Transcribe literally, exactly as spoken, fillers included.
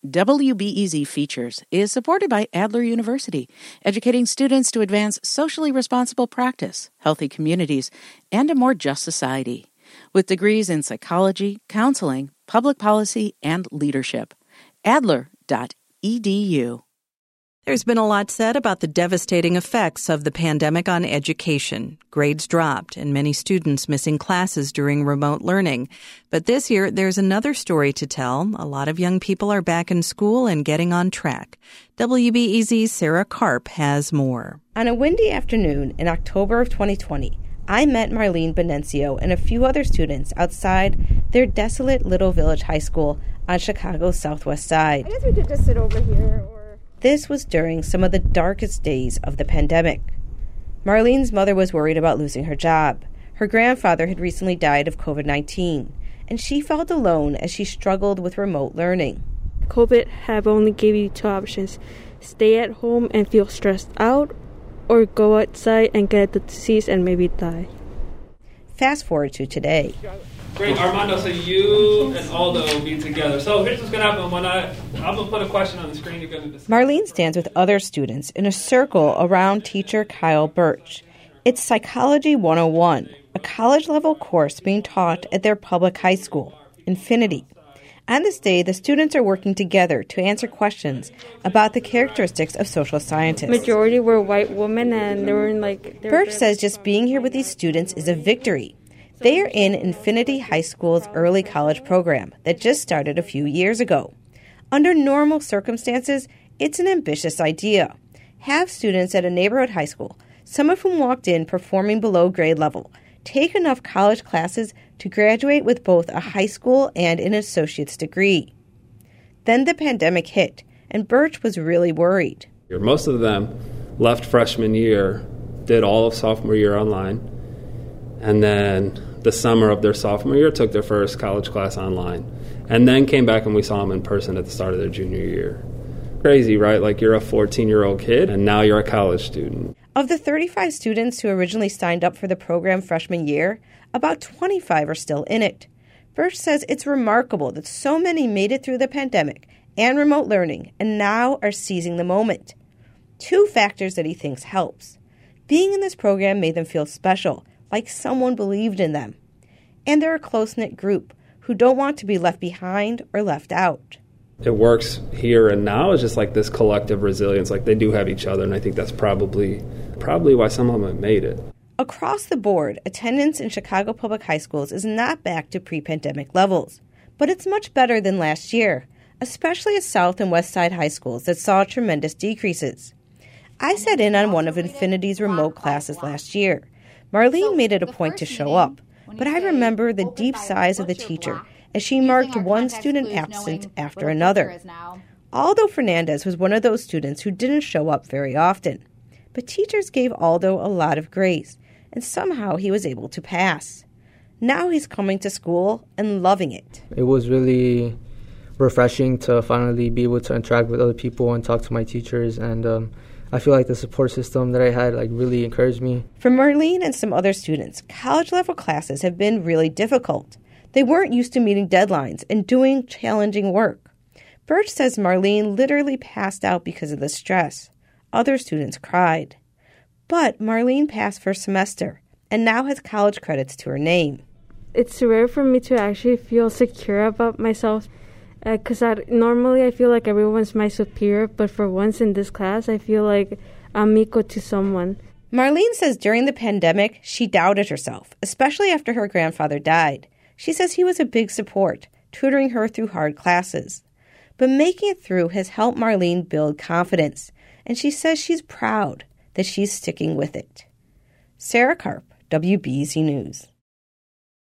W B E Z Features is supported by Adler University, educating students to advance socially responsible practice, healthy communities, and a more just society. With degrees in psychology, counseling, public policy, and leadership. Adler dot e d u. There's been a lot said about the devastating effects of the pandemic on education. Grades dropped and many students missing classes during remote learning. But this year, there's another story to tell. A lot of young people are back in school and getting on track. W B E Z's Sarah Karp has more. On a windy afternoon in October of twenty twenty, I met Marlene Benencio and a few other students outside their desolate Little Village High School on Chicago's southwest side. I guess we could just sit over here. Or This was during some of the darkest days of the pandemic. Marlene's mother was worried about losing her job. Her grandfather had recently died of covid nineteen, and she felt alone as she struggled with remote learning. COVID have only gave you two options: stay at home and feel stressed out, or go outside and get the disease and maybe die. Fast forward to today. Great, Armando, so you and Aldo will be together. So here's what's going to happen. When I, I'm going to put a question on the screen. You're going to decide. Marlene stands with other students in a circle around teacher Kyle Birch. It's Psychology one oh one, a college-level course being taught at their public high school, Infinity. On this day, the students are working together to answer questions about the characteristics of social scientists. Majority were white women, and they were in like... Birch says just being here with these students is a victory. They are in Infinity High School's early college program that just started a few years ago. Under normal circumstances, it's an ambitious idea. Have students at a neighborhood high school, some of whom walked in performing below grade level, take enough college classes to graduate with both a high school and an associate's degree. Then the pandemic hit, and Birch was really worried. Most of them left freshman year, did all of sophomore year online, and then the summer of their sophomore year took their first college class online, and then came back and we saw them in person at the start of their junior year. Crazy, right? Like you're a fourteen-year-old kid, and now you're a college student. Of the thirty-five students who originally signed up for the program freshman year, about twenty-five are still in it. Birch says it's remarkable that so many made it through the pandemic and remote learning and now are seizing the moment. Two factors that he thinks helps. Being in this program made them feel special, like someone believed in them. And they're a close-knit group who don't want to be left behind or left out. It works here and now. It's just like this collective resilience. Like they do have each other, and I think that's probably probably why some of them have made it. Across the board, attendance in Chicago public high schools is not back to pre-pandemic levels, but it's much better than last year, especially at South and West Side high schools that saw tremendous decreases. I sat in on one of Infinity's remote classes last year. Marlene made it a point to show up, but I remember the deep sighs of the teacher as she marked one student absent after another. Aldo Fernandez was one of those students who didn't show up very often, but teachers gave Aldo a lot of grace, and somehow he was able to pass. Now he's coming to school and loving it. It was really refreshing to finally be able to interact with other people and talk to my teachers, and um, I feel like the support system that I had like really encouraged me. For Marlene and some other students, college-level classes have been really difficult. They weren't used to meeting deadlines and doing challenging work. Birch says Marlene literally passed out because of the stress. Other students cried. But Marlene passed first semester and now has college credits to her name. It's rare for me to actually feel secure about myself because uh, normally I feel like everyone's my superior, but for once in this class, I feel like I'm equal to someone. Marlene says during the pandemic, she doubted herself, especially after her grandfather died. She says he was a big support, tutoring her through hard classes. But making it through has helped Marlene build confidence, and she says she's proud that she's sticking with it. Sarah Karp, W B E Z News.